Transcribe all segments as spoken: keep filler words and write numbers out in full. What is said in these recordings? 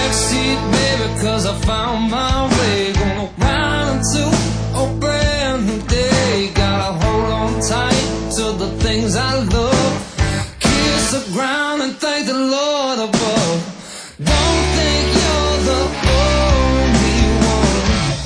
backseat, baby, cause I found my way. Gonna ride into a brand new day. Gotta hold on tight to the things I love. Kiss the ground and thank the Lord above. Don't think you're the only one.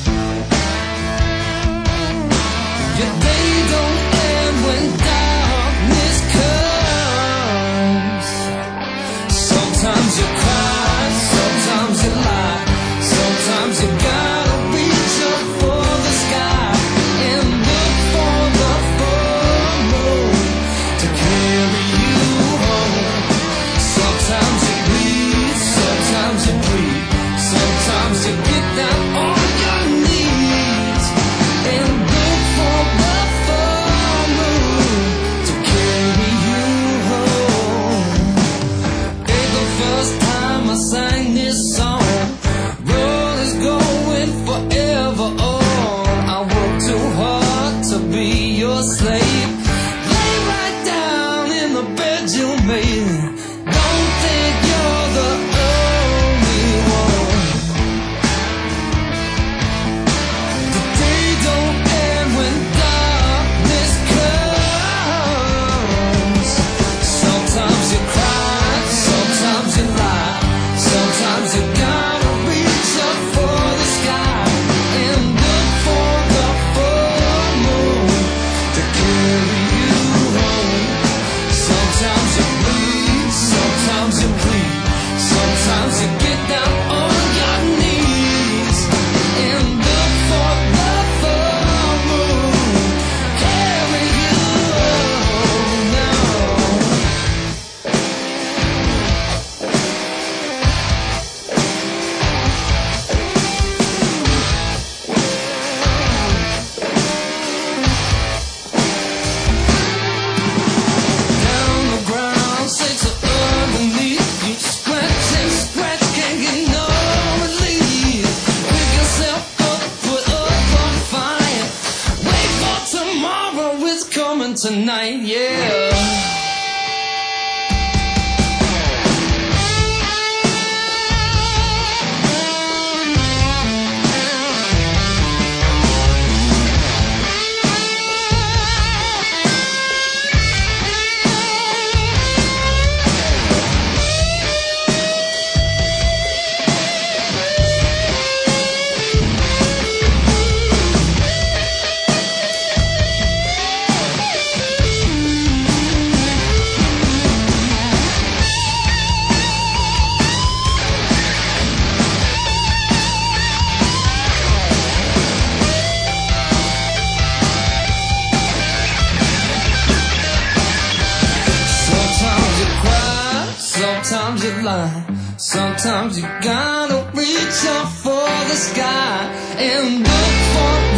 Your day don't end when darkness comes. Sometimes you cry, sometimes you lie, sometimes you gotta reach up for the sky and look for the full moon to carry you home. Sometimes you bleed, sometimes you bleed, sometimes you get down on your knees and look for the full moon to carry you home. Ain't the first time I sang this song. Road is going forever on. I work too hard to be your slave. Lay right down in the bed you made. Don't think you're the only one. The day don't end when darkness comes. Sometimes you cry, sometimes you lie, sometimes you gotta reach up for the sky and look for the full moon to carry you home. Sometimes you bleed, sometimes you bleed, sometimes you get down on your knees and look for the full moon carry you home now. Down the ground, sinks underneath. You scratch and scratch, can't get no relief. Pick yourself up, put up a fight. Wait for tomorrow, it's coming tonight, yeah. Sometimes you cry, sometimes you lie, sometimes you gotta reach up for the sky and look for